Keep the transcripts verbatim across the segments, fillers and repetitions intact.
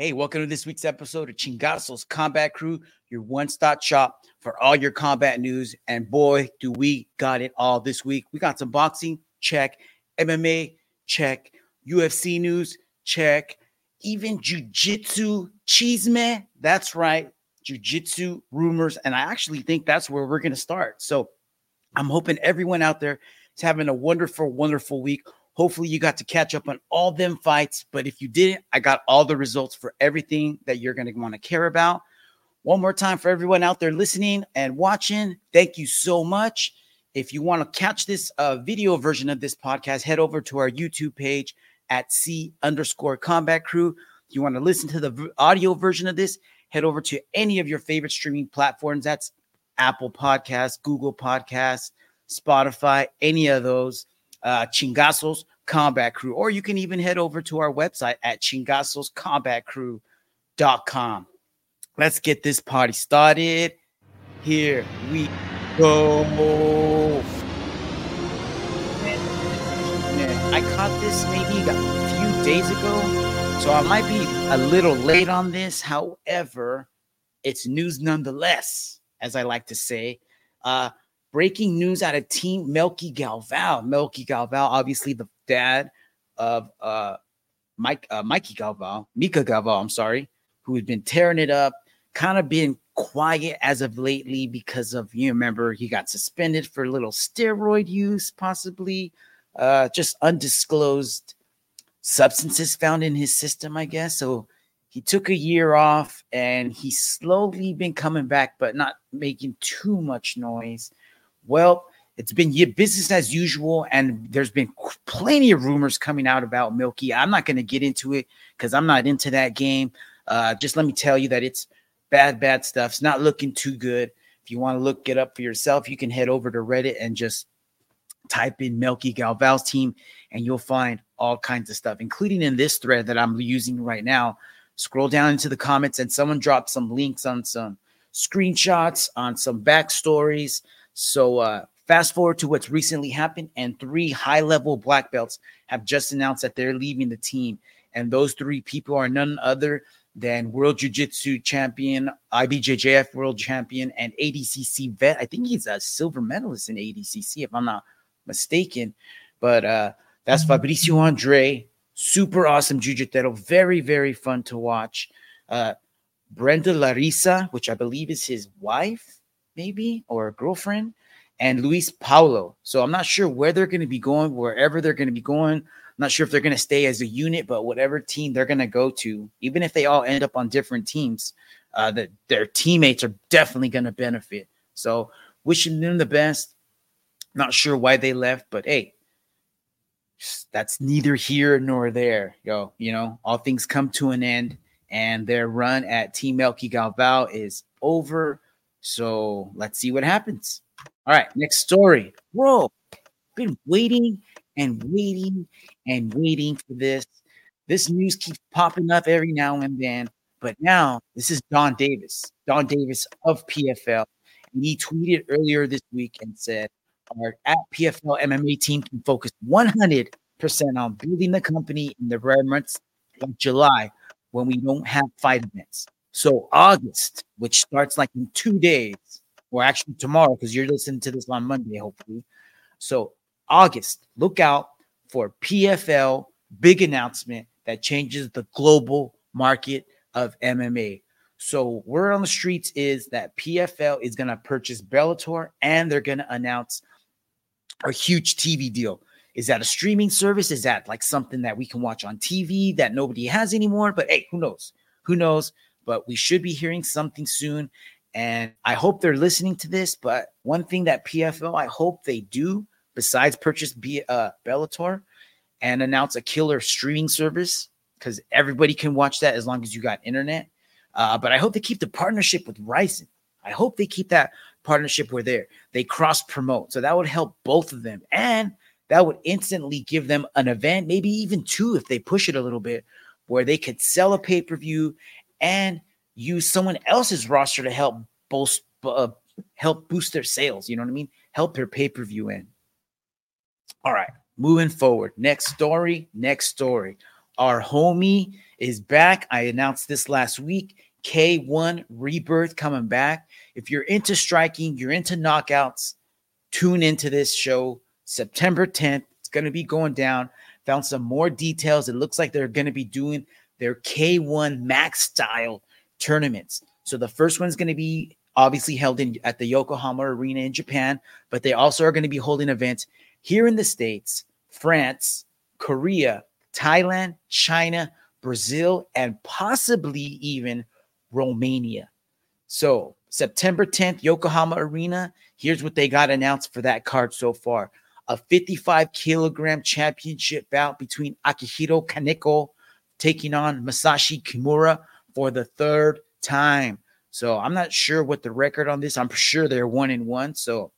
Hey, welcome to this week's episode of Chingazos Combat Crew, your one-stop shop for all your combat news. And boy, do we got it all this week. We got some boxing, check. M M A, check. U F C news, check. Even jiu-jitsu, chisme, that's right. Jiu-jitsu rumors. And I actually think that's where we're going to start. So I'm hoping everyone out there is having a wonderful, wonderful week. Hopefully you got to catch up on all them fights. But if you didn't, I got all the results for everything that you're going to want to care about. One more time for everyone out there listening and watching, thank you so much. If you want to catch this uh, video version of this podcast, head over to our YouTube page at C underscore Combat Crew. If you want to listen to the v- audio version of this, head over to any of your favorite streaming platforms. That's Apple Podcasts, Google Podcasts, Spotify, any of those. Uh, Chingazos Combat Crew, or you can even head over to our website at chingazos combat crew dot com. Let's get this party started. Here we go. I caught this maybe a few days ago, so I might be a little late on this. However, it's news nonetheless, as I like to say. Uh, Breaking news out of Team Melky Galvao. Melky Galvao, obviously the dad of uh, Mike, uh, Mikey Galvao, Mika Galvao, I'm sorry, who had been tearing it up, kind of been quiet as of lately because of, you remember, he got suspended for a little steroid use, possibly, uh, just undisclosed substances found in his system, I guess. So he took a year off and he's slowly been coming back, but not making too much noise. Well, it's been business as usual, and there's been plenty of rumors coming out about Milky. I'm not going to get into it because I'm not into that game. Uh, just let me tell you that it's bad, bad stuff. It's not looking too good. If you want to look it up for yourself, you can head over to Reddit and just type in Melky Galvao's team, and you'll find all kinds of stuff, including in this thread that I'm using right now. Scroll down into the comments, and someone dropped some links on some screenshots, on some backstories. So uh, fast forward to what's recently happened, and three high-level black belts have just announced that they're leaving the team. And those three people are none other than World Jiu-Jitsu champion, I B J J F World champion, and A D C C vet. I think he's a silver medalist in A D C C, if I'm not mistaken. But uh, that's Fabricio Andre. Super awesome jiu-jitsu. Very, very fun to watch. Uh, Brenda Larissa, which I believe is his wife, maybe, or a girlfriend, and Luis Paulo. So I'm not sure where they're going to be going, wherever they're going to be going. I'm not sure if they're going to stay as a unit, but whatever team they're going to go to, even if they all end up on different teams, uh, that their teammates are definitely going to benefit. So wishing them the best. Not sure why they left, but hey, that's neither here nor there. Yo, you know, all things come to an end, and their run at Team Melky Galvao is over. So let's see what happens. All right, next story. Bro, been waiting and waiting and waiting for this. This news keeps popping up every now and then. But now this is Don Davis, Don Davis of P F L. And he tweeted earlier this week and said, our at P F L M M A team can focus one hundred percent on building the company in the rare months like July when we don't have fight events. So August, which starts like in two days, or actually tomorrow, because you're listening to this on Monday, hopefully. So August, look out for P F L big announcement that changes the global market of M M A. So word on the streets is that P F L is going to purchase Bellator, and they're going to announce a huge T V deal. Is that a streaming service? Is that like something that we can watch on T V that nobody has anymore? But hey, who knows? Who knows? But we should be hearing something soon. And I hope they're listening to this. But one thing that P F L, I hope they do, besides purchase B, uh, Bellator and announce a killer streaming service, because everybody can watch that as long as you got internet. Uh, but I hope they keep the partnership with Ryzen. I hope they keep that partnership where they're, they cross promote. So that would help both of them. And that would instantly give them an event, maybe even two if they push it a little bit, where they could sell a pay-per-view and use someone else's roster to help boost, uh, help boost their sales. You know what I mean? Help their pay-per-view in. All right, moving forward. Next story, next story. Our homie is back. I announced this last week. K one Rebirth coming back. If you're into striking, you're into knockouts, tune into this show September tenth. It's going to be going down. Found some more details. It looks like they're going to be doing their K one Max style tournaments. So the first one's going to be obviously held in at the Yokohama Arena in Japan, but they also are going to be holding events here in the States, France, Korea, Thailand, China, Brazil, and possibly even Romania. So September tenth, Yokohama Arena. Here's what they got announced for that card so far. A fifty-five kilogram championship bout between Akihiro Kaneko taking on Masashi Kimura for the third time. So I'm not sure what the record on this. I'm sure they're one and one. So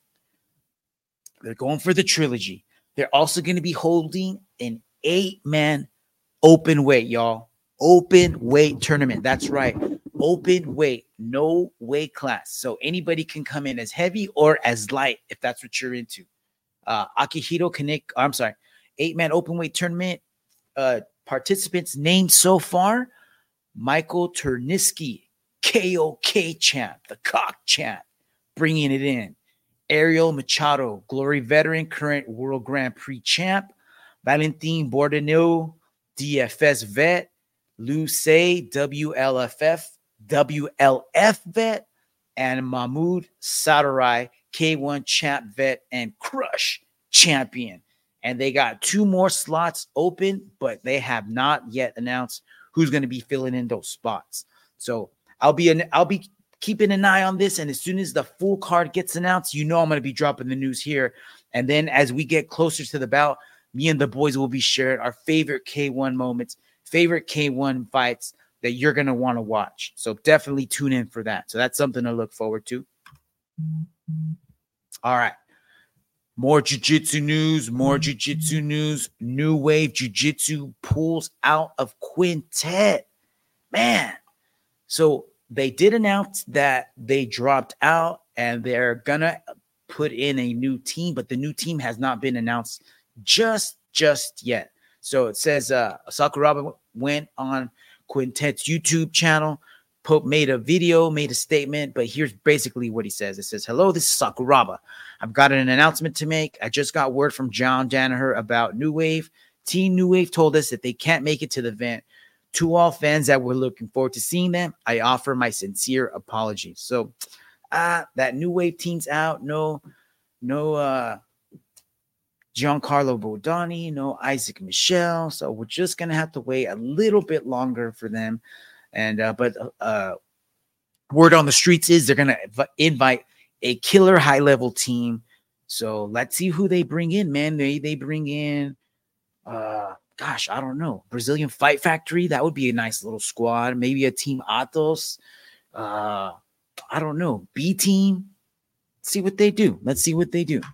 they're going for the trilogy. They're also going to be holding an eight-man open weight, y'all. Open weight tournament. That's right. Open weight. No weight class. So anybody can come in as heavy or as light if that's what you're into. Uh, Akihiro Kaneko, I'm sorry, eight-man open weight tournament. Uh, participants named so far, Michael Turniski, K O K champ, the cock champ, bringing it in. Ariel Machado, Glory veteran, current World Grand Prix champ. Valentin Bordenau, D F S vet. Lou Say, W L F F, W L F vet. And Mahmoud Sadarai, K one champ vet and Crush champion. And they got two more slots open, but they have not yet announced who's going to be filling in those spots. So I'll be an, I'll be keeping an eye on this, and as soon as the full card gets announced, you know I'm going to be dropping the news here. And then as we get closer to the bout, me and the boys will be sharing our favorite K one moments, favorite K one fights that you're going to want to watch. So definitely tune in for that. So that's something to look forward to. All right. More jiu-jitsu news, more jiu-jitsu news. New Wave Jiu-Jitsu pulls out of Quintet. Man. So they did announce that they dropped out and they're going to put in a new team, but the new team has not been announced just, just yet. So it says uh, Sakuraba went on Quintet's YouTube channel, Pope made a video, made a statement, but here's basically what he says. It says, hello, this is Sakuraba. I've got an announcement to make. I just got word from John Danaher about New Wave. Team New Wave told us that they can't make it to the event. To all fans that were looking forward to seeing them, I offer my sincere apologies. So uh, that New Wave team's out. No, no uh, Giancarlo Bodani, no Isaac Michelle. So we're just going to have to wait a little bit longer for them. And uh, but uh, word on the streets is they're gonna inv- invite a killer high level team. So let's see who they bring in, man. They they bring in, uh, gosh, I don't know, Brazilian Fight Factory. That would be a nice little squad. Maybe a team Atos. Uh, I don't know, B team. See what they do. Let's see what they do.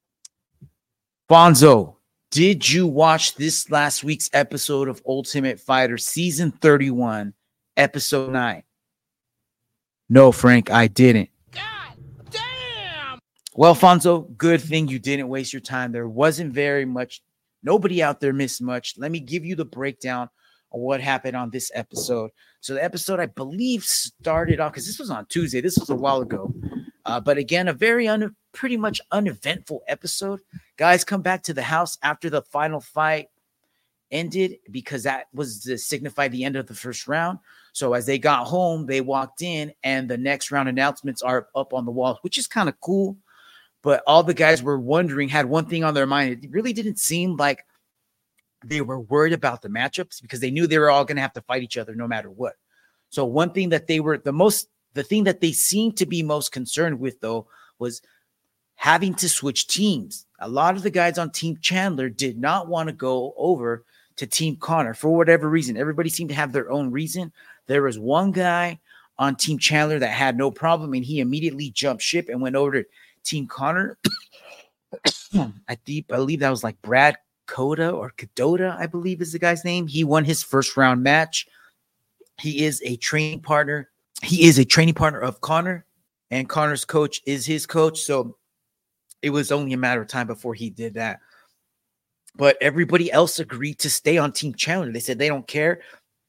Bonzo, did you watch this last week's episode of Ultimate Fighter season thirty-one? Episode nine. No, Frank, I didn't. God damn. Well, Fonzo, good thing you didn't waste your time. There wasn't very much. Nobody out there missed much. Let me give you the breakdown of what happened on this episode. So the episode, I believe, started off, because this was on Tuesday. This was a while ago. Uh, but again, a very un- pretty much uneventful episode. Guys come back to the house after the final fight ended, because that was to signify the end of the first round. So as they got home, they walked in and the next round announcements are up on the wall, which is kind of cool. But all the guys were wondering, had one thing on their mind. It really didn't seem like they were worried about the matchups, because they knew they were all going to have to fight each other no matter what. So one thing that they were the most, the thing that they seemed to be most concerned with, though, was having to switch teams. A lot of the guys on Team Chandler did not want to go over to Team Connor for whatever reason. Everybody seemed to have their own reason. There was one guy on Team Chandler that had no problem, and he immediately jumped ship and went over to Team Connor. I think, I believe that was like Brad Coda or Cadota, I believe is the guy's name. He won his first round match. He is a training partner. He is a training partner of Connor, and Connor's coach is his coach. So it was only a matter of time before he did that. But everybody else agreed to stay on Team Chandler. They said they don't care.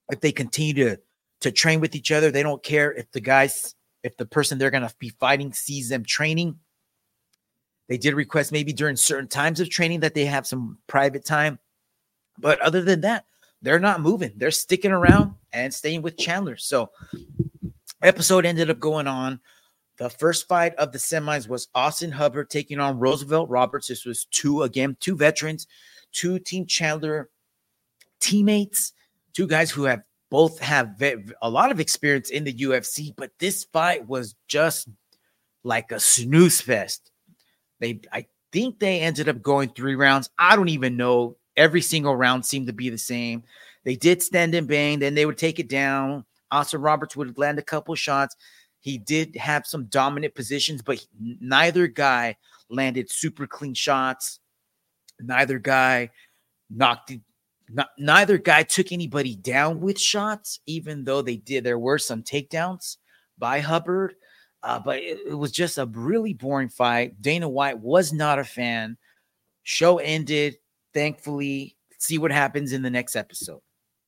if they continue to, to train with each other. They don't care if the guys, if the person they're going to be fighting sees them training. They did request maybe during certain times of training that they have some private time. But other than that, they're not moving. They're sticking around and staying with Chandler. So episode ended up going on. The first fight of the semis was Austin Hubbard taking on Roosevelt Roberts. This was two, again, two veterans, two Team Chandler teammates, two guys who have both have a lot of experience in the U F C. But this fight was just like a snooze fest. They, I think they ended up going three rounds. I don't even know. Every single round seemed to be the same. They did stand and bang. Then they would take it down. Austin Roberts would land a couple shots. He did have some dominant positions, but neither guy landed super clean shots. Neither guy knocked it. Not, neither guy took anybody down with shots, even though they did. There were some takedowns by Hubbard. Uh, but it, it was just a really boring fight. Dana White was not a fan. Show ended. Thankfully, see what happens in the next episode.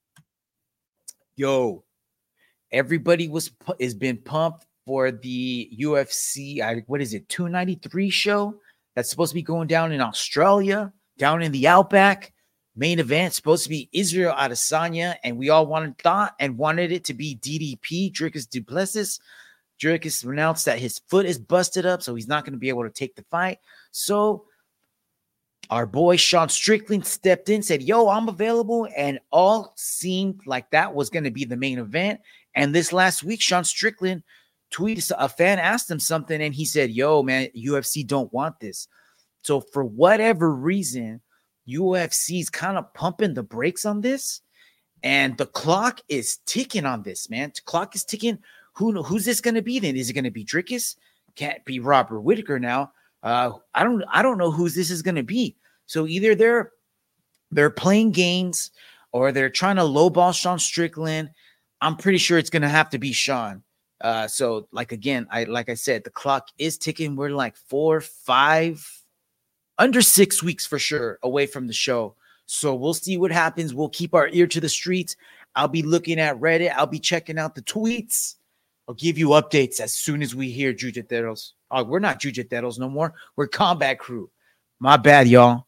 Yo, everybody was is been pumped for the U F C. I, what is it? two ninety-three show that's supposed to be going down in Australia, down in the Outback. Main event supposed to be Israel Adesanya, and we all wanted thought and wanted it to be D D P, Dricus du Plessis. Dricus announced that his foot is busted up, so he's not going to be able to take the fight. So our boy Sean Strickland stepped in, said, yo, I'm available, and all seemed like that was going to be the main event. And this last week, Sean Strickland tweeted, a fan asked him something, and he said, yo, man, U F C don't want this. So for whatever reason, U F C's kind of pumping the brakes on this, and the clock is ticking on this, man. The clock is ticking. Who who's this going to be then? Is it going to be Dricus? Can't be Robert Whittaker now. Uh, I don't I don't know who this is going to be. So either they're they're playing games or they're trying to lowball Sean Strickland. I'm pretty sure it's going to have to be Sean. Uh, so like again, I like I said, the clock is ticking. We're like four, five, under six weeks for sure away from the show. So we'll see what happens. We'll keep our ear to the streets. I'll be looking at Reddit. I'll be checking out the tweets. I'll give you updates as soon as we hear Jujateros. Oh, we're not Jujateros no more. We're Combat Crew. My bad, y'all.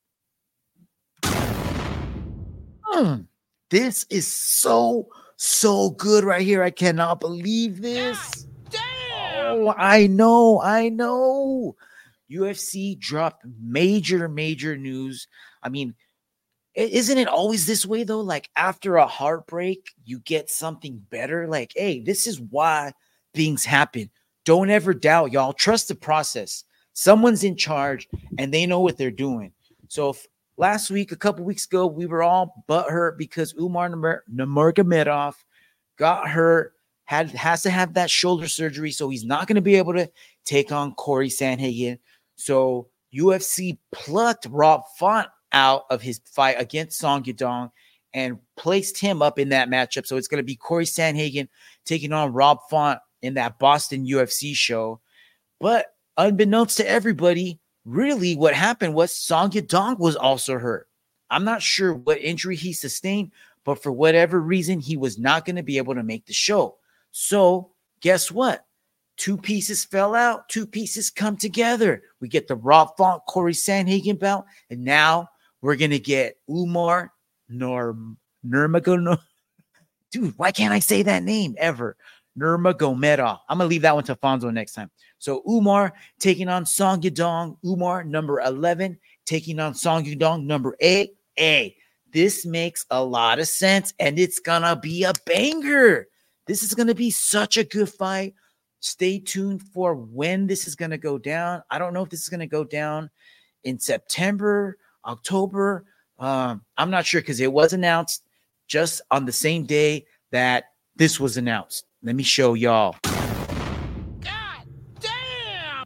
Mm, this is so, so good right here. I cannot believe this. God damn! Oh, I know. I know. U F C dropped major, major news. I mean, isn't it always this way, though? Like, after a heartbreak, you get something better. Like, hey, this is why things happen. Don't ever doubt, y'all. Trust the process. Someone's in charge, and they know what they're doing. So if last week, a couple weeks ago, we were all butthurt because Umar Nurmagomedov got hurt, had has to have that shoulder surgery, so he's not going to be able to take on Corey Sandhagen. So U F C plucked Rob Font out of his fight against Song Yadong and placed him up in that matchup. So it's going to be Corey Sandhagen taking on Rob Font in that Boston U F C show. But unbeknownst to everybody, really what happened was Song Yadong was also hurt. I'm not sure what injury he sustained, but for whatever reason, he was not going to be able to make the show. So guess what? Two pieces fell out. Two pieces come together. We get the Rob Font, Corey Sandhagen bout, and now we're going to get Umar Nurm, Nurmagomedov. Dude, why can't I say that name ever? Nurmagomedov. I'm going to leave that one to Fonzo next time. So Umar taking on Song Yadong. Umar, number eleven, taking on Song Yadong, number eight. Hey, this makes a lot of sense, and it's going to be a banger. This is going to be such a good fight. Stay tuned for when this is going to go down. I don't know if this is going to go down in September, October. Um, I'm not sure because it was announced just on the same day that this was announced. Let me show y'all. God damn!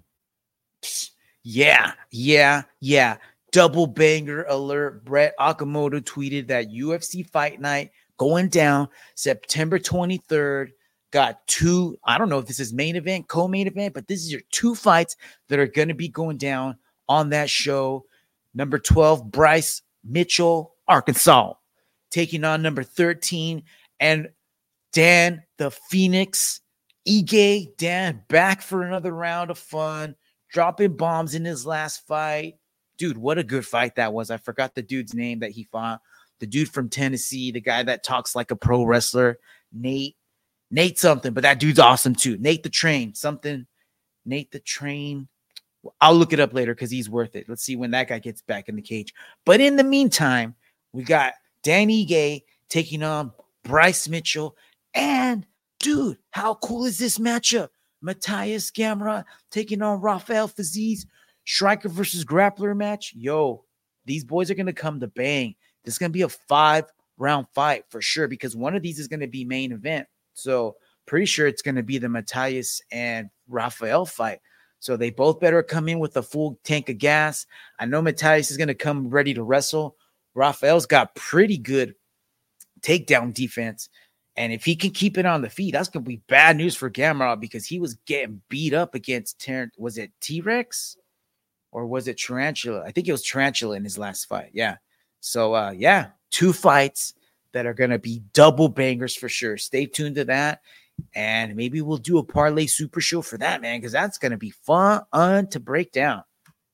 Yeah, yeah, yeah. Double banger alert. Brett Okamoto tweeted that U F C Fight Night going down September twenty-third. Got two, I don't know if this is main event, co-main event, but this is your two fights that are going to be going down on that show. Number twelve, Bryce Mitchell, Arkansas, taking on number thirteen, And Dan, the Phoenix, Ige, Dan, back for another round of fun, dropping bombs in his last fight. Dude, what a good fight that was. I forgot the dude's name that he fought. The dude from Tennessee, the guy that talks like a pro wrestler, Nate. Nate something, but that dude's awesome too. Nate the Train, something. Nate the Train. I'll look it up later because he's worth it. Let's see when that guy gets back in the cage. But in the meantime, we got Dan Ige taking on Bryce Mitchell. And, dude, how cool is this matchup? Matthias Gamrot taking on Rafael Fiziev. Striker versus grappler match. Yo, these boys are going to come to bang. This is going to be a five-round fight for sure because one of these is going to be main event. So pretty sure it's going to be the Matthias and Rafael fight. So they both better come in with a full tank of gas. I know Matthias is going to come ready to wrestle. Rafael's got pretty good takedown defense. And if he can keep it on the feet, that's going to be bad news for Gamrot because he was getting beat up against Terrence. Was it T-Rex or was it Tarantula? I think it was Tarantula in his last fight. Yeah. So, uh, yeah, two fights that are going to be double bangers for sure. Stay tuned to that. And maybe we'll do a parlay super show for that, man, because that's going to be fun to break down.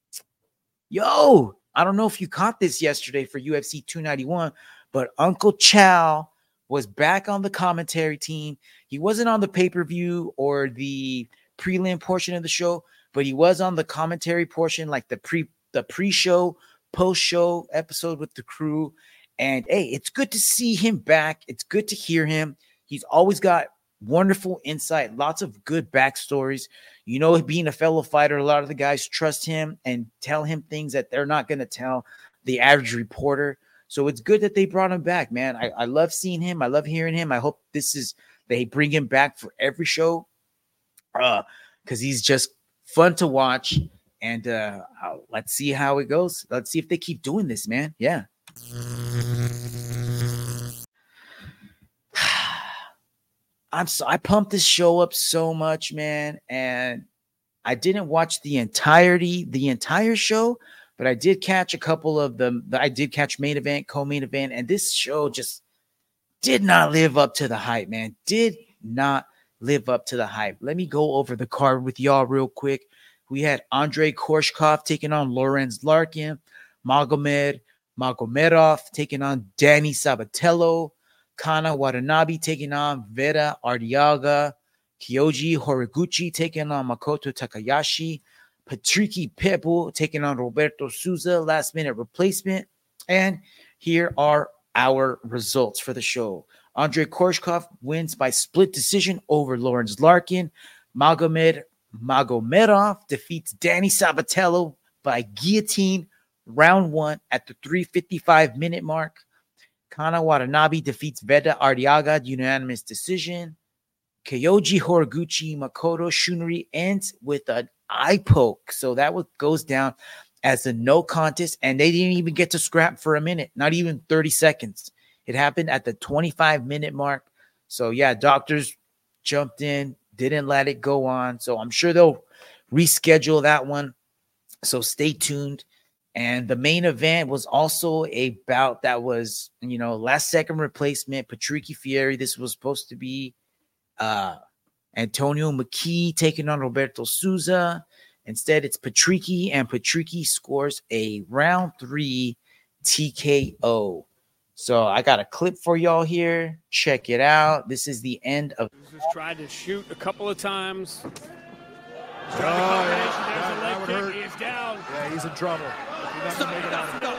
Yo, I don't know if you caught this yesterday for U F C two ninety-one, but Uncle Chow was back on the commentary team. He wasn't on the pay-per-view or the prelim portion of the show, but he was on the commentary portion, like the pre the pre-show, post-show episode with the crew. And hey, it's good to see him back. It's good to hear him. He's always got wonderful insight, lots of good backstories. You know, being a fellow fighter, a lot of the guys trust him and tell him things that they're not going to tell the average reporter. So it's good that they brought him back, man. I, I love seeing him. I love hearing him. I hope this is they bring him back for every show uh, because he's just fun to watch. And uh, let's see how it goes. Let's see if they keep doing this, man. Yeah. I'm so I pumped this show up so much, man, and I didn't watch the entirety, the entire show, but I did catch a couple of them. I did catch main event, co-main event, and this show just did not live up to the hype, man. Did not live up to the hype. Let me go over the card with y'all real quick. We had Andrei Korshkov taking on Lorenz Larkin, Magomed Magomedov taking on Danny Sabatello, Kana Watanabe taking on Vera Ardiaga, Kyoji Horiguchi taking on Makoto Takayashi, Patricky Pitbull taking on Roberto Souza, last minute replacement. And here are our results for the show. Andrei Korshkov wins by split decision over Lorenz Larkin. Magomed Magomedov defeats Danny Sabatello by guillotine round one at the three fifty-five minute mark. Kana Watanabe defeats Veda Ardiaga unanimous decision. Kyoji Horiguchi Makoto Shunri ends with an eye poke. So that was, goes down as a no contest, and they didn't even get to scrap for a minute, not even thirty seconds. It happened at the twenty-five minute mark. So yeah, doctors jumped in, didn't let it go on. So I'm sure they'll reschedule that one. So stay tuned. And the main event was also a bout that was, you know, last second replacement, Patricky Fieri. This was supposed to be uh, Antonio McKee taking on Roberto Souza. Instead, it's Patricky, and Patricky scores a round three T K O. So I got a clip for y'all here. Check it out. This is the end of. Just tried to shoot a couple of times. Oh, yeah, that, that would hurt. He is down. Yeah, he's in trouble. He's not gonna make it out of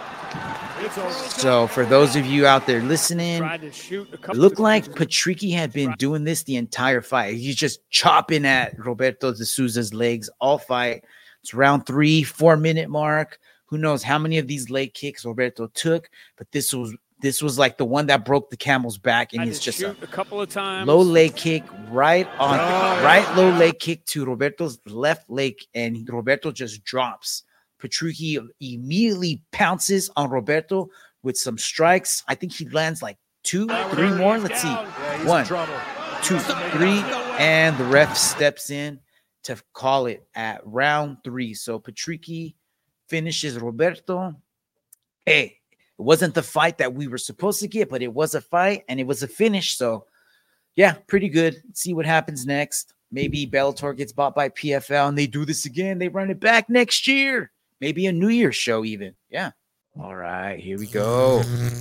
it. It's over. So for those of you out there listening, Tried to shoot a it couple looked of like times. Patricky had been doing this the entire fight. He's just chopping at Roberto de Souza's legs all fight. It's round three, four minute mark. Who knows how many of these leg kicks Roberto took, but this was this was like the one that broke the camel's back, and Tried it's to just shoot a a couple of times. low leg kick right on, Oh, right low leg kick to Roberto's left leg, and Roberto just drops. Patricky immediately pounces on Roberto with some strikes. I think he lands like two, three more. Let's see. Yeah, he's One, in trouble. two, three, and the ref steps in to call it at round three. So Patricky finishes Roberto. Hey, It wasn't the fight that we were supposed to get, but it was a fight and it was a finish. So, yeah, pretty good. Let's see what happens next. Maybe Bellator gets bought by P F L and they do this again. They run it back next year. Maybe a New Year's show even. Yeah. All right, here we go.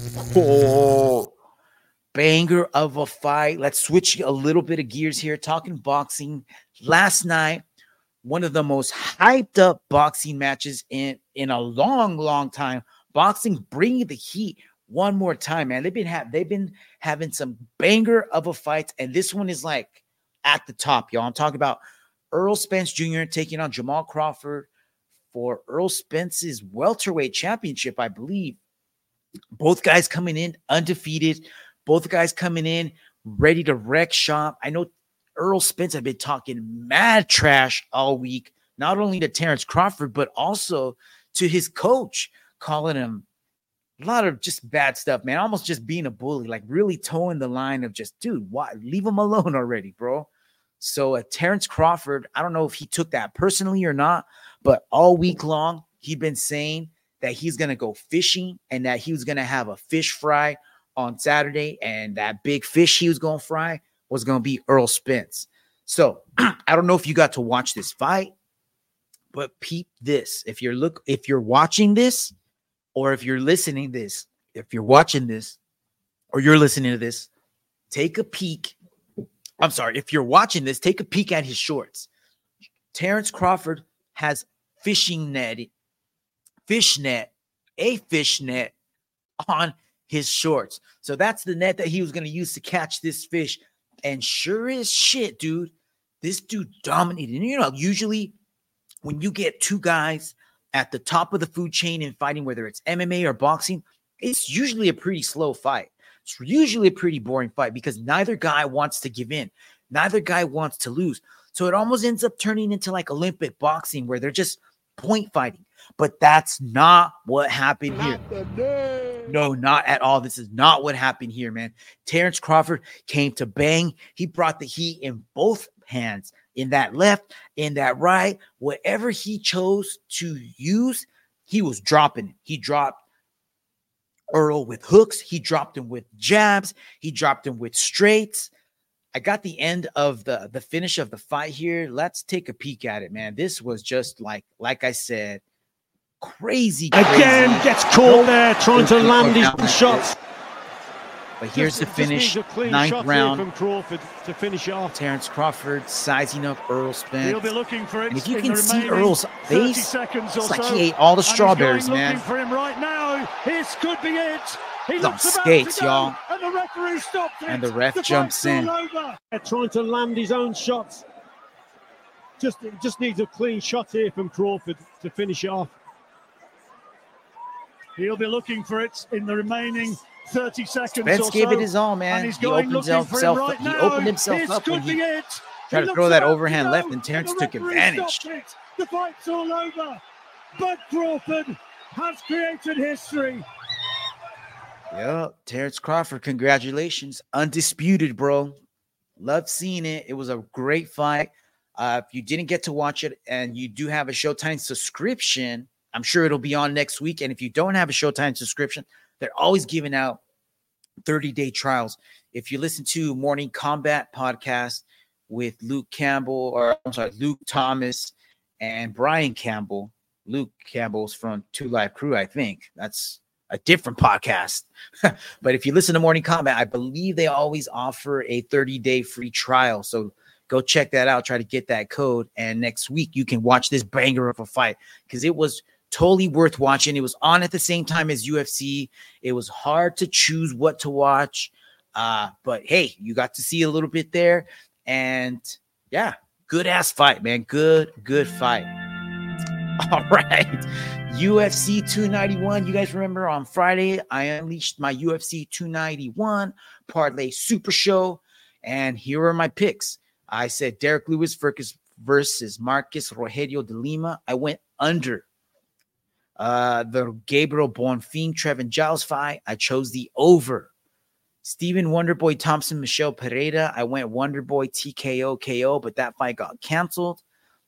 Oh, banger of a fight. Let's switch a little bit of gears here. Talking boxing. Last night, one of the most hyped up boxing matches in, in a long, long time. Boxing bringing the heat one more time, man. They've been have they've been having some banger of a fight, and this one is like at the top, y'all. I'm talking about Errol Spence Junior taking on Jamal Crawford for Errol Spence's welterweight championship, I believe. Both guys coming in undefeated. Both guys coming in ready to wreck shop. I know Errol Spence had been talking mad trash all week, not only to Terrence Crawford, but also to his coach, calling him a lot of just bad stuff, man. Almost just being a bully, like really towing the line of just, dude, why? Leave him alone already, bro. So uh, Terrence Crawford, I don't know if he took that personally or not, but all week long, he'd been saying that he's going to go fishing and that he was going to have a fish fry on Saturday, and that big fish he was going to fry was going to be Errol Spence. So I don't know if you got to watch this fight, but peep this. If you're look, if you're watching this, or if you're listening to this, if you're watching this, or you're listening to this, take a peek. I'm sorry. If you're watching this, take a peek at his shorts. Terrence Crawford has fishing net, fish net, a fish net on his shorts. So that's the net that he was going to use to catch this fish. And sure as shit, dude, this dude dominated. And you know, usually when you get two guys at the top of the food chain in fighting, whether it's M M A or boxing, it's usually a pretty slow fight. It's usually a pretty boring fight because neither guy wants to give in. Neither guy wants to lose. So it almost ends up turning into like Olympic boxing where they're just point fighting. But that's not what happened here. No, not at all. This is not what happened here, man. Terrence Crawford came to bang. He brought the heat in both hands, in that left, in that right. Whatever he chose to use, he was dropping it. He dropped Earl with hooks. He dropped him with jabs. He dropped him with straights. I got the end of the, the finish of the fight here. Let's take a peek at it, man. This was just like, like I said, crazy, crazy. Again, gets caught there, trying to land his shots. But here's just, the finish, ninth round. From Crawford to finish it off. Terrence Crawford sizing up Errol Spence. He'll be looking for it. And if you can see Earl's face, it's like so. He ate all the strawberries, man. For him right now. This could be it. He He's on skates, y'all. And the referee stops it. And the ref the jumps in. Trying to land his own shots. Just, just needs a clean shot here from Crawford to finish it off. He'll be looking for it in the remaining thirty seconds Spence or so. gave it his all, man. He opened himself, right he now. opened himself this up when he it. tried he to throw that overhand to left, and Terrence and took advantage. The fight's all over. But Crawford has created history. Yep, Terrence Crawford, congratulations. Undisputed, bro. Loved seeing it. It was a great fight. Uh, if you didn't get to watch it and you do have a Showtime subscription, I'm sure it'll be on next week. And if you don't have a Showtime subscription, they're always giving out thirty-day trials. If you listen to Morning Combat podcast with Luke Campbell, or I'm sorry, Luke Thomas and Brian Campbell. Luke Campbell's from Two Live Crew, I think. That's a different podcast. But if you listen to Morning Combat, I believe they always offer a thirty-day free trial. So go check that out. Try to get that code. And next week, you can watch this banger of a fight because it was totally worth watching. It was on at the same time as U F C. It was hard to choose what to watch. Uh, but hey, you got to see a little bit there. And yeah, good ass fight, man. Good, good fight. All right. U F C two ninety-one. You guys remember on Friday, I unleashed my U F C two ninety-one Parlay Super Show. And here are my picks. I said Derek Lewis versus Marcus Rogelio de Lima. I went under. Uh, the Gabriel Bonfim Trevin Giles fight, I chose the over. Stephen Wonderboy Thompson Michelle Pereira, I went Wonderboy T K O K O, but that fight got canceled.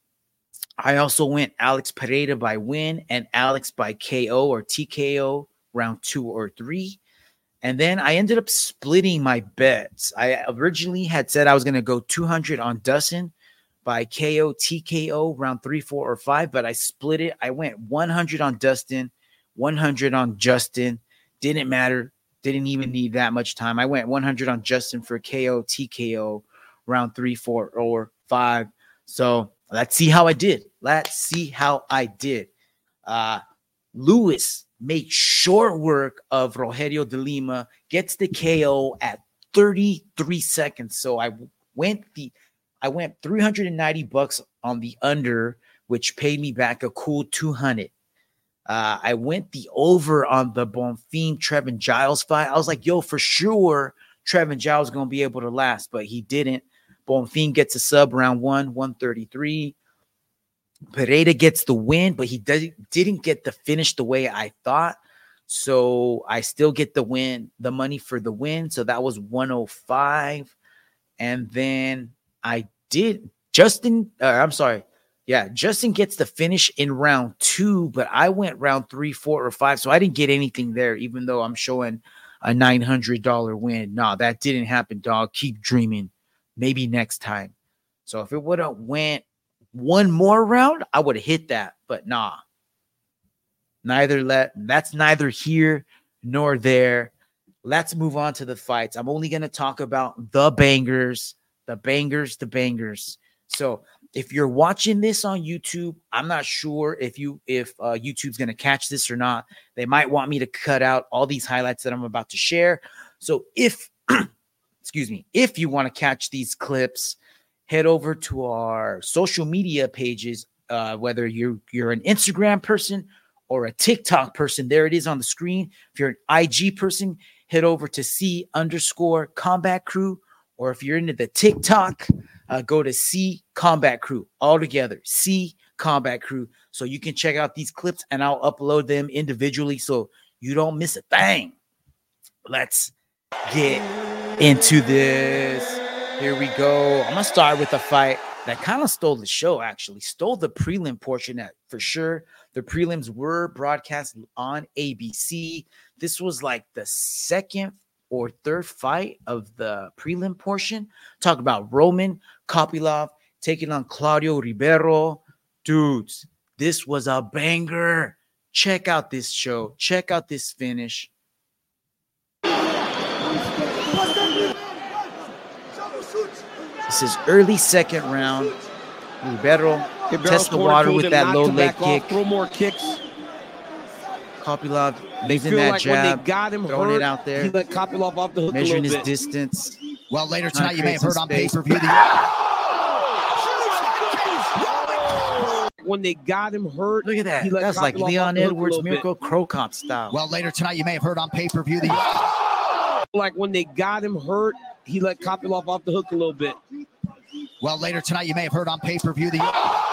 I also went Alex Pereira by win and Alex by K O or T K O round two or three. And then I ended up splitting my bets. I originally had said I was going to go two hundred on Dustin by K O, T K O, round three, four, or five, but I split it. I went one hundred on Dustin, one hundred on Justin. Didn't matter. Didn't even need that much time. I went one hundred on Justin for K O, T K O, round three, four, or five. So let's see how I did. Let's see how I did. Uh, Lewis made short work of Rogerio de Lima, gets the K O at thirty-three seconds. So I went the I went three hundred ninety bucks on the under, which paid me back a cool two hundred. Uh, I went the over on the Bonfim Trevin Giles fight. I was like, yo, for sure, Trevin Giles is going to be able to last, but he didn't. Bonfim gets a sub round one, one thirty-three. Pereira gets the win, but he does, didn't get the finish the way I thought. So I still get the win, the money for the win. So that was one oh five. And then I did Justin. Uh, I'm sorry. Yeah, Justin gets the finish in round two, but I went round three, four, or five. So I didn't get anything there, even though I'm showing a nine hundred dollars win. No, that didn't happen, dog. Keep dreaming. Maybe next time. So if it would have went one more round, I would have hit that, but nah. Neither let that's neither here nor there. Let's move on to the fights. I'm only going to talk about the bangers, the bangers, the bangers. So if you're watching this on YouTube, I'm not sure if you if uh, YouTube's going to catch this or not. They might want me to cut out all these highlights that I'm about to share. So if, excuse me, if you want to catch these clips, head over to our social media pages, uh, whether you're, you're an Instagram person or a TikTok person. There it is on the screen. If you're an I G person, head over to C underscore Combat Crew. Or if you're into the TikTok, uh, go to C Combat Crew. All together, C Combat Crew. So you can check out these clips, and I'll upload them individually so you don't miss a thing. Let's get into this. Here we go. I'm going to start with a fight that kind of stole the show, actually. Stole the prelim portion that, for sure. The prelims were broadcast on A B C. This was like the second or third fight of the prelim portion. Talk about Roman Kopylov taking on Claudio Ribeiro. Dudes, this was a banger. Check out this show. Check out this finish. This is early second round. Ribeiro test the water with that low leg kick. Throw more kicks. Kopylov They using feel that like jab, when they got him throwing hurt, it out there, he let Kopylov off the hook measuring a his little bit. distance. Well, later Trying to tonight, you may have create heard some on space. pay-per-view the When they got him hurt, Look at that. he let That's like Kopylov off Leon the hook a Edwards, little bit. Mirko Cro Cop style. Well, later tonight, you may have heard on pay-per-view the Like when they got him hurt, he let Kopylov off the hook a little bit. Well, later tonight, you may have heard on pay-per-view the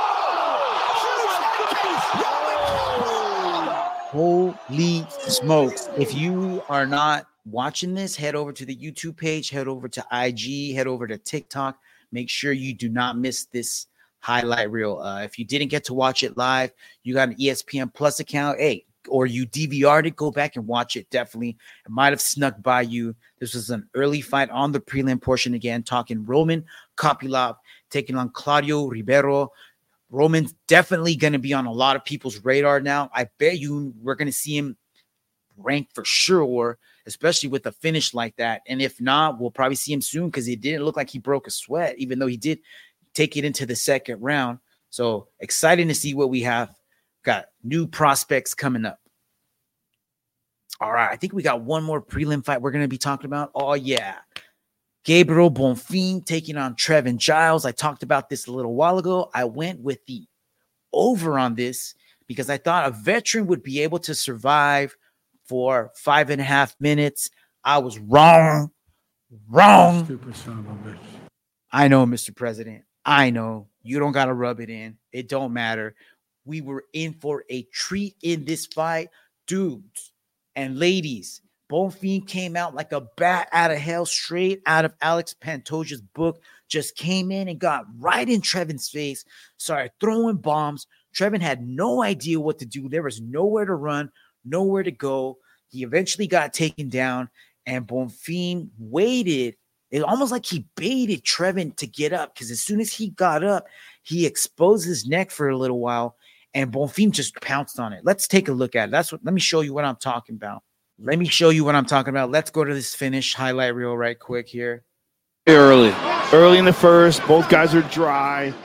Holy smokes. If you are not watching this, head over to the YouTube page, head over to I G, head over to TikTok. Make sure you do not miss this highlight reel. Uh, if you didn't get to watch it live, you got an E S P N Plus account, hey, or you D V R'd it, go back and watch it. Definitely. It might have snuck by you. This was an early fight on the prelim portion again, talking Roman Kopylov taking on Claudio Ribeiro. Roman's definitely going to be on a lot of people's radar now. I bet you we're going to see him ranked for sure, especially with a finish like that. And if not, we'll probably see him soon because it didn't look like he broke a sweat, even though he did take it into the second round. So exciting to see what we have. Got new prospects coming up. All right, I think we got one more prelim fight we're going to be talking about. Oh, yeah. Gabriel Bonfim taking on Trevin Giles. I talked about this a little while ago. I went with the over on this because I thought a veteran would be able to survive for five and a half minutes. I was wrong. Wrong. Stupid son of a bitch. I know, Mister President. I know. You don't got to rub it in. It don't matter. We were in for a treat in this fight. Dudes and ladies, Bonfim came out like a bat out of hell, straight out of Alex Pantoja's book. Just came in and got right in Trevin's face. Started throwing bombs. Trevin had no idea what to do. There was nowhere to run, nowhere to go. He eventually got taken down, and Bonfim waited. It almost like he baited Trevin to get up, because as soon as he got up, he exposed his neck for a little while, and Bonfim just pounced on it. Let's take a look at it. That's what. Let me show you what I'm talking about. Let me show you what I'm talking about. Let's go to this finish highlight reel right quick here. Early, early in the first, both guys are dry,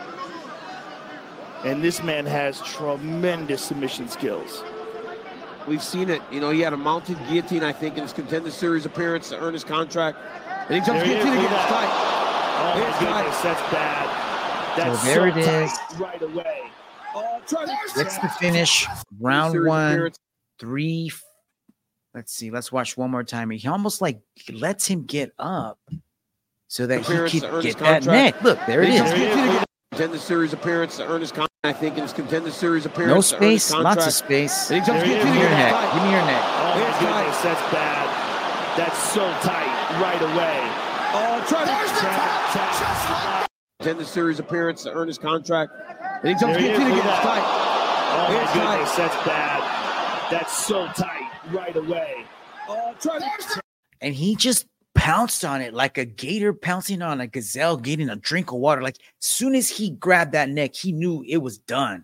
and this man has tremendous submission skills. We've seen it. You know, he had a mounted guillotine, I think, in his Contender Series appearance to earn his contract. And he jumps guillotine again. It's tight. Oh, my It's goodness, tight. that's bad. That's So there so it tight is. right away. Oh, try to- That's the finish. Round Series one, appearance. three. Let's see. Let's watch one more time. He almost like lets him get up so that Appearance he to can earn his get that contract. neck. Look, there it He is. jumps guillotine again. Contender Series appearance to earn his contract. I think in his Contender Series appearance. No to earn his space, contract. lots of space. And he jumps There it Give guillotine me your again. neck. It's tight. Give me your neck. Oh, my It's goodness, tight. that's bad. That's so tight right away. Oh, try to Tap, tap. Contender Series appearance to earn his contract. And he jumps There he is. guillotine Look again. at It's that. tight. Oh, my It's goodness, tight. that's bad. That's so tight right away. Oh, try to And he just pounced on it like a gator pouncing on a gazelle getting a drink of water. Like as soon as he grabbed that neck, he knew it was done.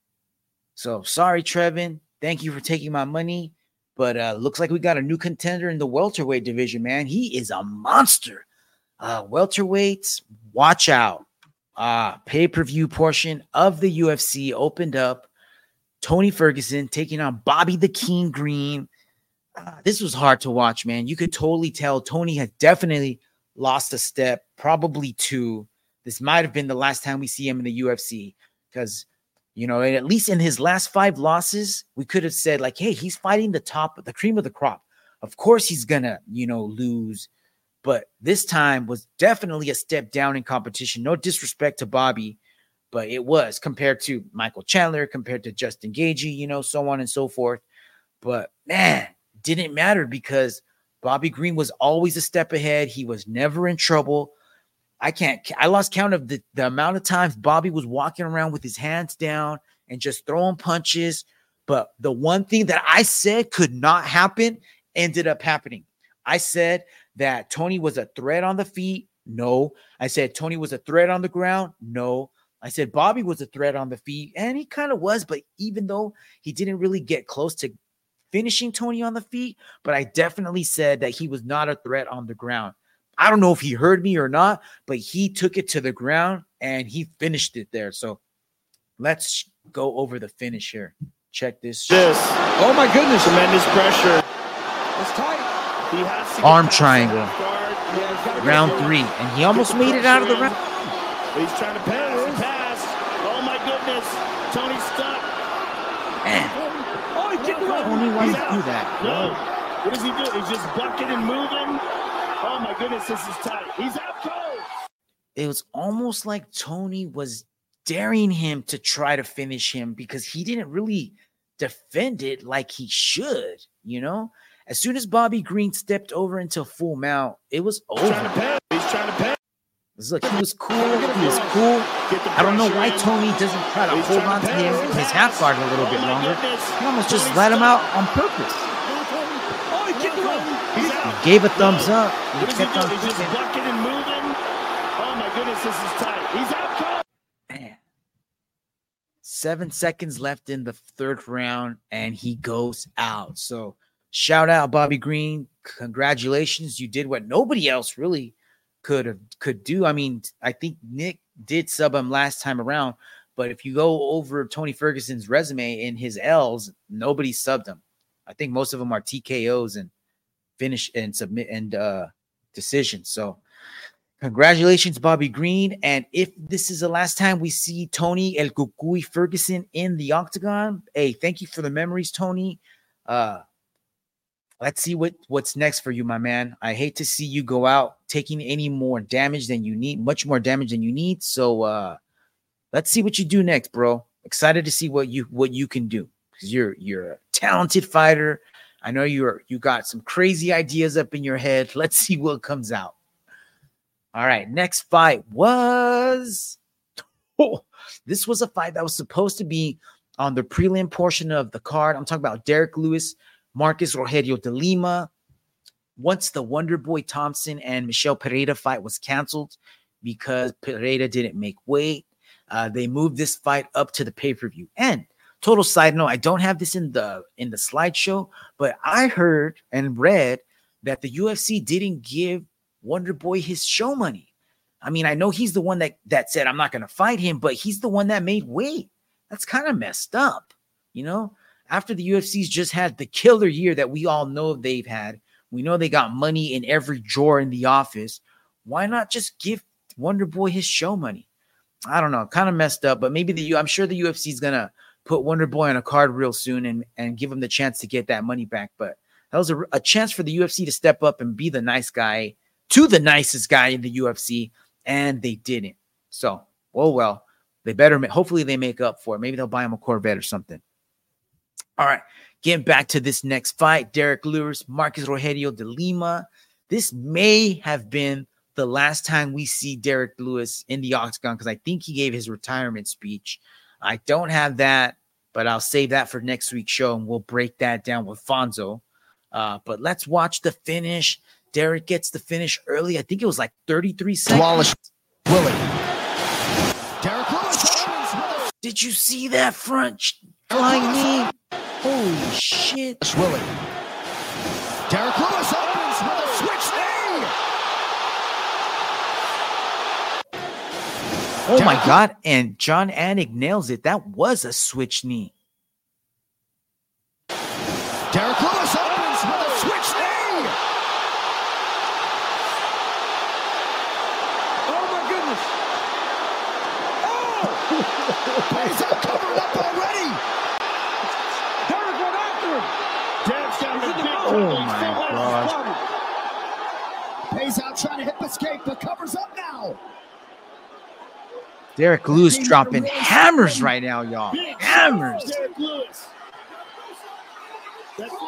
So sorry, Trevin. Thank you for taking my money. But uh looks like we got a new contender in the welterweight division, man. He is a monster. Uh welterweights, watch out. Uh pay-per-view portion of the U F C opened up. Tony Ferguson taking on Bobby the King Green. Uh, this was hard to watch, man. You could totally tell Tony had definitely lost a step, probably two. This might have been the last time we see him in the U F C because, you know, at least in his last five losses, we could have said like, hey, he's fighting the top, the cream of the crop. Of course he's going to, you know, lose. But this time was definitely a step down in competition. No disrespect to Bobby, but it was compared to Michael Chandler, compared to Justin Gaethje, you know, so on and so forth. But man, didn't matter because Bobby Green was always a step ahead. He was never in trouble. I can't, I lost count of the, the amount of times Bobby was walking around with his hands down and just throwing punches. But the one thing that I said could not happen ended up happening. I said that Tony was a threat on the feet. No. I said Tony was a threat on the ground. No. I said Bobby was a threat on the feet, and he kind of was. But even though he didn't really get close to finishing Tony on the feet, but I definitely said that he was not a threat on the ground. I don't know if he heard me or not, but he took it to the ground and he finished it there. So let's go over the finish here. Check this. This. Oh my goodness. Tremendous pressure. It's tight. He has to get Arm past triangle. that guard. Yeah, he's gotta get Round there. three, and he almost made it out of the round. He's trying to pass. He passed. Oh my goodness. Tony's stuck. Man, Oh, he kicked him out. Tony, why He's you out. do that? No. What does he do? He's just bucking and moving. Oh my goodness, this is tight. He's out cold. It was almost like Tony was daring him to try to finish him because he didn't really defend it like he should, you know? As soon as Bobby Green stepped over into full mount, it was He's trying to over. pass. He's trying to pass. Look, he was cool. He was cool. Get the I don't know pressure why in. Tony doesn't try to He's hold trying on to to pass. his, his half guard a little Oh bit my longer. goodness. He almost just Tony's let him stuck. out on purpose. Oh, he kicked him out. He's out. He gave a thumbs No. up. What He does he kept do? on He's just kicking. bucking and moving. Oh my goodness, this is tight. He's out cold. Man. Seven seconds left in the third round, and he goes out. So shout out Bobby Green. Congratulations. You did what nobody else really could have could do. I mean, I think Nick did sub him last time around, but if you go over Tony Ferguson's resume in his L's, nobody subbed him. I think most of them are T K Os and finish and submit and uh decisions. So congratulations, Bobby Green. And if this is the last time we see Tony El Cucuy Ferguson in the octagon, hey, thank you for the memories, Tony. Uh Let's see what, what's next for you, my man. I hate to see you go out taking any more damage than you need, much more damage than you need. So uh, let's see what you do next, bro. Excited to see what you what you can do because you're you're a talented fighter. I know you're you got some crazy ideas up in your head. Let's see what comes out. All right, next fight was oh, this was a fight that was supposed to be on the prelim portion of the card. I'm talking about Derek Lewis Marcus Rogerio de Lima. Once the Wonder Boy Thompson and Michel Pereira fight was canceled because Pereira didn't make weight, uh, they moved this fight up to the pay-per-view. And total side note, I don't have this in the in the slideshow, but I heard and read that the U F C didn't give Wonder Boy his show money. I mean, I know he's the one that, that said, I'm not going to fight him, but he's the one that made weight. That's kind of messed up, you know? After the U F C's just had the killer year that we all know they've had, we know they got money in every drawer in the office. Why not just give Wonder Boy his show money? I don't know, kind of messed up, but maybe the U. I'm sure the U F C is going to put Wonder Boy on a card real soon and, and give him the chance to get that money back. But that was a, a chance for the U F C to step up and be the nice guy to the nicest guy in the U F C, and they didn't. So, oh well, they better, hopefully they make up for it. Maybe they'll buy him a Corvette or something. All right, getting back to this next fight, Derek Lewis, Marcus Rogerio de Lima. This may have been the last time we see Derek Lewis in the octagon because I think he gave his retirement speech. I don't have that, but I'll save that for next week's show, and we'll break that down with Fonzo. Uh, but let's watch the finish. Derek gets the finish early. I think it was like thirty-three seconds. Flawless Willie. Derek Lewis. Did you see that front flying knee? Holy shit. Willie. Derek Lewis opens with a switch knee. Oh my God. And John Anik nails it. That was a switch knee. Derek Lewis opens with a switch knee. Oh my goodness. Oh! He's out covered up already. Derek went after him. Derek's got He's in a the big middle. Oh trouble. my gosh. Pays out trying to hip escape, but covers up now. Derek Lewis dropping hammers right now, y'all. Big Hammers. Derek Lewis. That's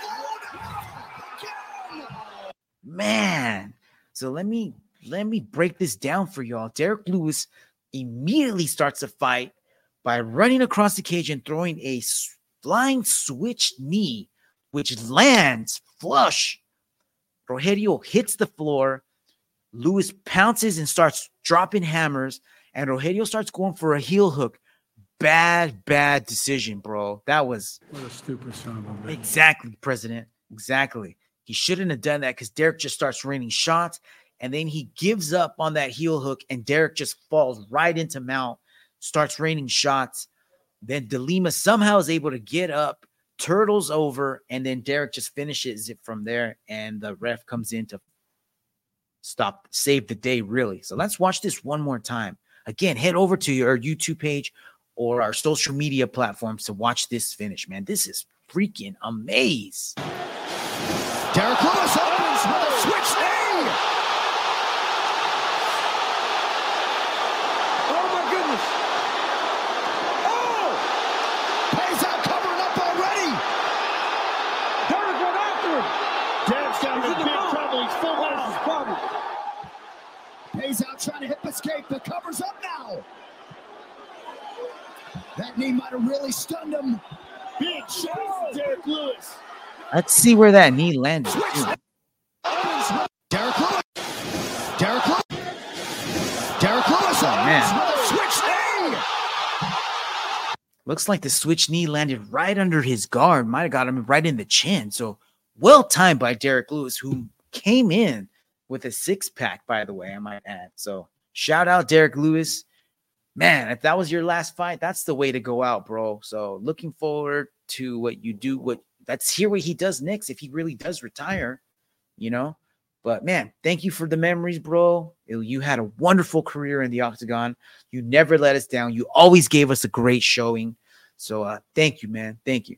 Man. So let me let me break this down for y'all. Derek Lewis immediately starts a fight by running across the cage and throwing a flying switch knee, which lands flush. Rogerio hits the floor. Lewis pounces and starts dropping hammers, and Rogerio starts going for a heel hook. Bad, bad decision, bro. That was What a stupid son of a bitch. exactly, President. Exactly. He shouldn't have done that because Derek just starts raining shots, and then he gives up on that heel hook, and Derek just falls right into mount, starts raining shots. Then De Lima somehow is able to get up, turtles over, and then Derek just finishes it from there, and the ref comes in to stop, save the day, really. So let's watch this one more time. Again, head over to your YouTube page or our social media platforms to watch this finish, man. This is freaking amazing. Derek Lewis opens with a switch knee. Oh my goodness. Oh! Pays out covering up already. Derek went after him. Derek's got He's a in the big middle. trouble. He's full What is out. his problem? Pays out trying to hip escape, but covers up now. That knee might have really stunned him. Big shot, Derek Lewis. Let's see where that knee landed. too. Derek Lewis. Derek Lewis. Derek Lewis Oh, man. opens with a switch knee. Looks like the switch knee landed right under his guard. Might have got him right in the chin. So well timed by Derek Lewis, who came in with a six pack, by the way, I might add. So shout out Derek Lewis. Man, if that was your last fight, that's the way to go out, bro. So looking forward to what you do. What let's hear what he does next if he really does retire, you know. But man, thank you for the memories, bro. You had a wonderful career in the octagon. You never let us down. You always gave us a great showing. So uh, thank you, man. Thank you.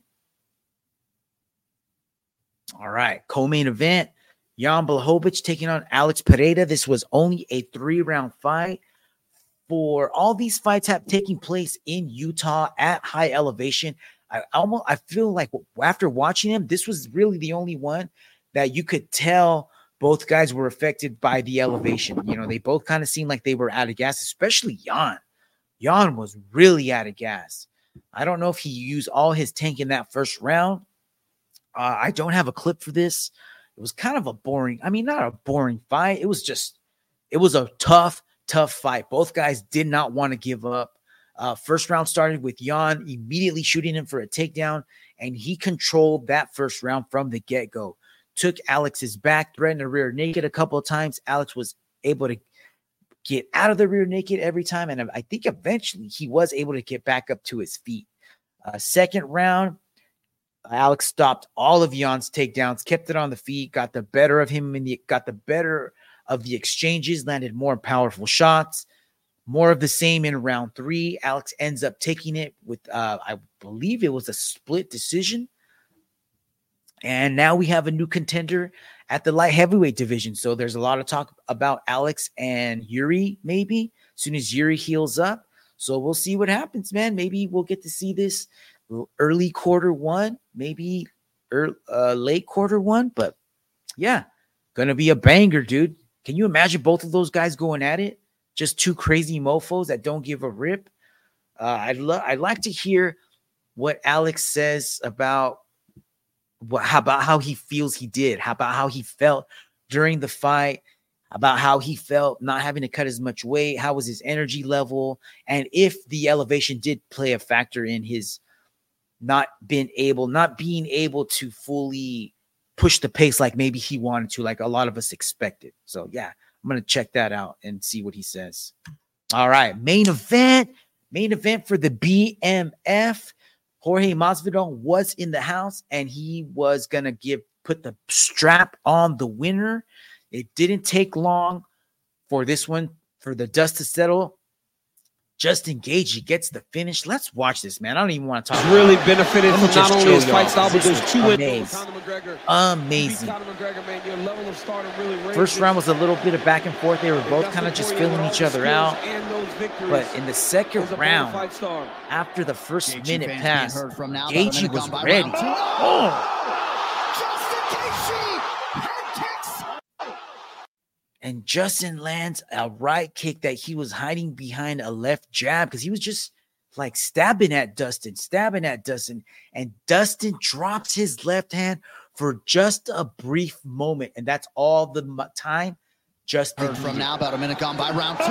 All right, co-main event. Jan Blachowicz taking on Alex Pereira. This was only a three-round fight. For all these fights have taken place in Utah at high elevation, I almost I feel like after watching them, this was really the only one that you could tell both guys were affected by the elevation. You know, they both kind of seemed like they were out of gas, especially Jan. Jan was really out of gas. I don't know if he used all his tank in that first round, Uh, I don't have a clip for this. It was kind of a boring, I mean, not a boring fight. It was just, it was a tough, tough fight. Both guys did not want to give up. Uh, first round started with Yan immediately shooting him for a takedown, and he controlled that first round from the get-go. Took Alex's back, threatened the rear naked a couple of times. Alex was able to get out of the rear naked every time, and I think eventually he was able to get back up to his feet. Uh, second round, Alex stopped all of Yan's takedowns, kept it on the feet, got the better of him, and got the better of the exchanges, landed more powerful shots. More of the same in round three. Alex ends up taking it with, uh, I believe it was a split decision. And now we have a new contender at the light heavyweight division. So there's a lot of talk about Alex and Yuri, maybe, as soon as Yuri heals up. So we'll see what happens, man. Maybe we'll get to see this early quarter one, maybe early, uh, late quarter one. But yeah, going to be a banger, dude. Can you imagine both of those guys going at it? Just two crazy mofos that don't give a rip. Uh, I'd love. I'd like to hear what Alex says about what, how about how he feels he did, how about how he felt during the fight, about how he felt not having to cut as much weight, how was his energy level, and if the elevation did play a factor in his not being able, not being able to fully push the pace like maybe he wanted to, like a lot of us expected. So yeah. I'm going to check that out and see what he says. All right. Main event. Main event for the B M F. Jorge Masvidal was in the house, and he was going to give put the strap on the winner. It didn't take long for this one, for the dust to settle. Justin Gaethje gets the finish. Let's watch this, man. I don't even want to talk. He's really benefited from not only his fight style, but those two wins. Amazing. First round was a little bit of back and forth. They were both kind of just filling each other out. But in the second round, after the first minute passed, Gaethje was ready. Oh! And Justin lands a right kick that he was hiding behind a left jab because he was just like stabbing at Dustin, stabbing at Dustin. And Dustin drops his left hand for just a brief moment. And that's all the time Justin heard from now, about a minute gone by round two.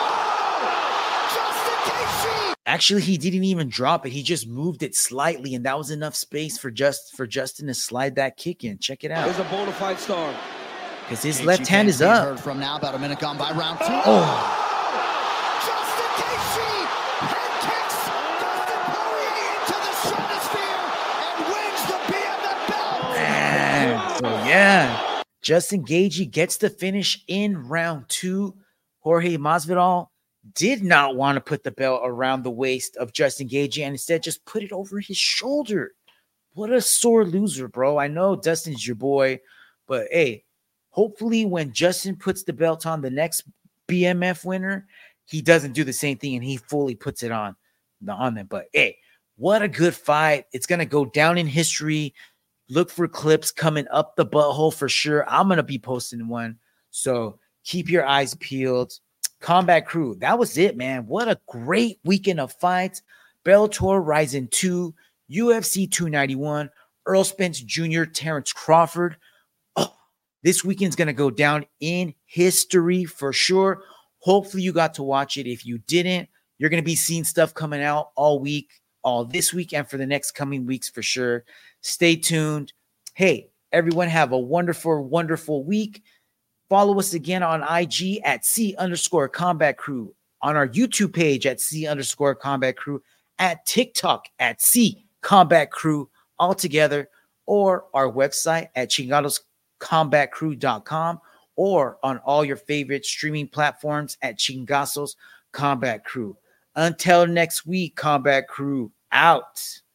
Oh! Actually, he didn't even drop it. He just moved it slightly, and that was enough space for just for Justin to slide that kick in. Check it out. He's a bona fide star. Because his left hand is up. Heard from now, about a minute gone by round two. Oh. Justin Gaethje head kicks Dustin Poirier into the stratosphere and wins the B M F belt. Man. So yeah, Justin Gaethje gets the finish in round two. Jorge Masvidal did not want to put the belt around the waist of Justin Gaethje and instead just put it over his shoulder. What a sore loser, bro. I know Dustin's your boy, but hey, hopefully when Justin puts the belt on the next B M F winner, he doesn't do the same thing and he fully puts it on, on them. But hey, what a good fight. It's going to go down in history. Look for clips coming up the butthole for sure. I'm going to be posting one. So keep your eyes peeled. Combat Crew, that was it, man. What a great weekend of fights. Bellator Rising two, U F C two ninety-one, Earl Spence Junior, Terrence Crawford. Oh, this weekend's going to go down in history for sure. Hopefully you got to watch it. If you didn't, you're going to be seeing stuff coming out all week, all this week, and for the next coming weeks for sure. Stay tuned. Hey, everyone, have a wonderful, wonderful week. Follow us again on I G at C underscore Combat Crew, on our YouTube page at C underscore Combat Crew, at TikTok at C Combat Crew all together, or our website at chingados combat crew dot com, or on all your favorite streaming platforms at Chingazos Combat Crew. Until next week, Combat Crew out.